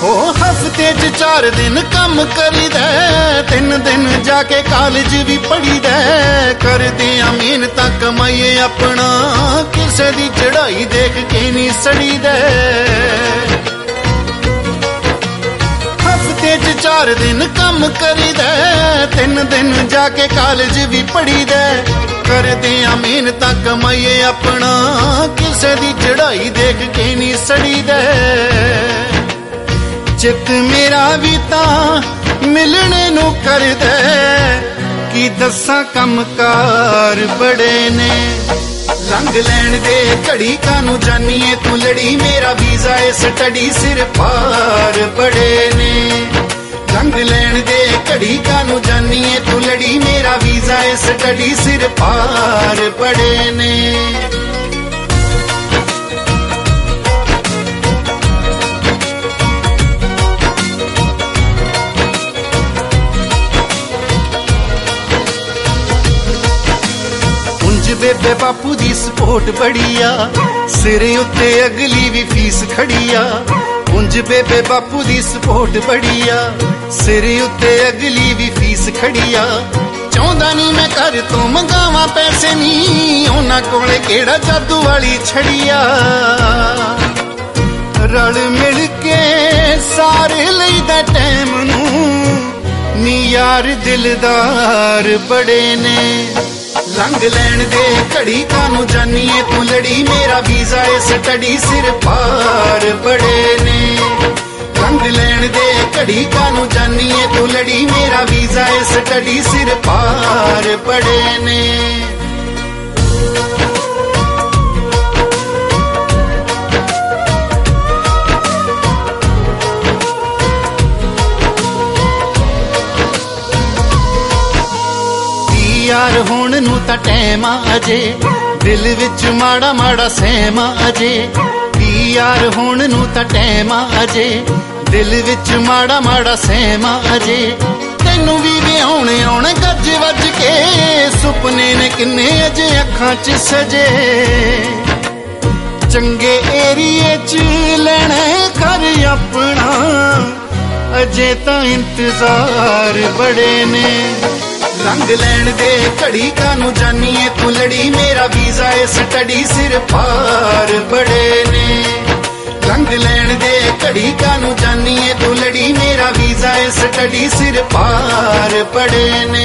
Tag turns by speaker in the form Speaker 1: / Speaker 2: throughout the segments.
Speaker 1: हो हफ्ते च 4 दिन कम करीदा, 3 दिन जाके कॉलेज भी पढ़ीदा। करदे मेहनत कमाइए अपना, किसे दी चढ़ाई देख के नहीं सड़ीदा। हफ्ते च 4 दिन कम करीदा, 3 दिन जाके कॉलेज भी पढ़ीदा। करदे मेहनत कमाइए अपना, किसे दी चढ़ाई देख के नहीं सड़ीदा। चित मेरा भी तां मिलने नू करदा, की दस्सां कमकार बड़े ने। लंघ लैण दे घड़ी कानू जानिए तू लड़ी, मेरा वीजा स्टडी सिर पार बड़े ने। लंघ लैण दे घड़ी कानू जानिए तू लड़ी, मेरा वीजा स्टडी सिर पार बड़े ने। बेबे बापू दी सपोर्ट बड़ी आ, सिर उत्ते अगली भी फीस खड़ी आ। उंज बेबे बापू दी सपोर्ट बड़ी आ, सिर उत्ते अगली भी फीस खड़ी आ। चाहंदा नहीं मैं घर तो मंगावा पैसे, नहीं उन्हां कोले केड़ा जादू वाली छड़ी आ। रल मिल के सारे लईदा टाइम नू, नी यार दिलदार बड़े ने। लंघ लैण दे घड़ी कानू जानिए तू लड़ी, मेरा वीजा स्टडी सिर पार बड़े ने। लंघ लैण दे घड़ी कानू जानिए तू लड़ी, मेरा वीजा स्टडी सिर पार बड़े ने। यार होण नू तां टैम अजे, दिल विच माड़ा माड़ा सहम अजे। यार होण नू तां टैम अजे, दिल विच माड़ा माड़ा सहम अजे। तैनू भी विआउणे आउणे गज वज के, सुपने ने किन्ने अजे अखां च सजे। चंगे एरिए च लैणे घर अपना, अजे तां इंतजार बड़े ने। लंघ लैण दे घड़ी कानू जानिए तू लड़ी, मेरा वीजा स्टडी सिर पार बड़े ने। लंघ लैण दे घड़ी कानू जानिए तू लड़ी, मेरा वीजा स्टडी सिर पार बड़े ने।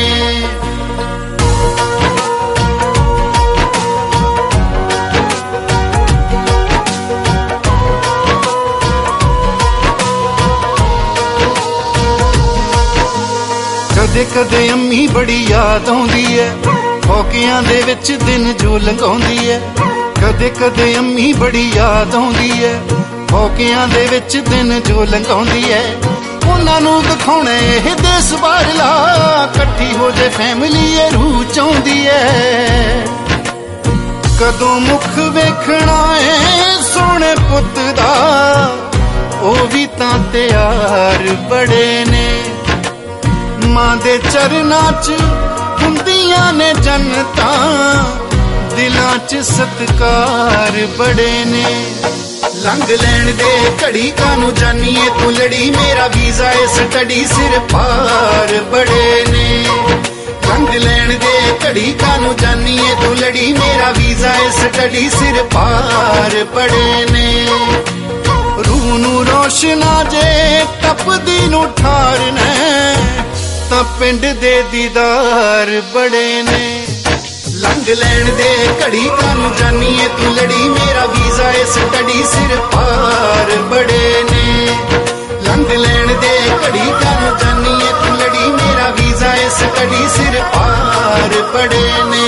Speaker 1: कदे कदे अम्मी बड़ी याद आउंदी है, फौकियां दे विच दिन जो लंघाउंदी है। कदे कदे अम्मी बड़ी याद आउंदी है, फौकियां दे विच दिन जो लंघाउंदी है। उन्हां नूं दिखाउणे इह देस बारला, कट्ठी हो जे फैमिली ए रूह चाहुंदी है। कदों मुख वेखणा है सोहणे पुत्त दा, ओ भी तां त्यार बड़े ने। मां दे चरनां च हुंदियां ने जन्नतां, दिलां च सत्कार बड़े ने। लंघ लैण दे घड़ी कानू जानिए तू लड़ी, मेरा वीजा स्टडी सिर पार बड़े ने। लंघ लैण दे घड़ी कानू जानिए तू लड़ी, मेरा वीजा स्टडी सिर पार बड़े ने। रूह नू रोशना जे तपदी नू ठारना, तां पिंड दे दीदार बड़े ने। लंघ लैण दे घड़ी कानू जानिए तू लड़ी, मेरा वीजा स्टडी सिर पार बड़े ने। लंघ लैण दे घड़ी कानू जानिए तू लड़ी, मेरा वीजा स्टडी सिर पार बड़े ने।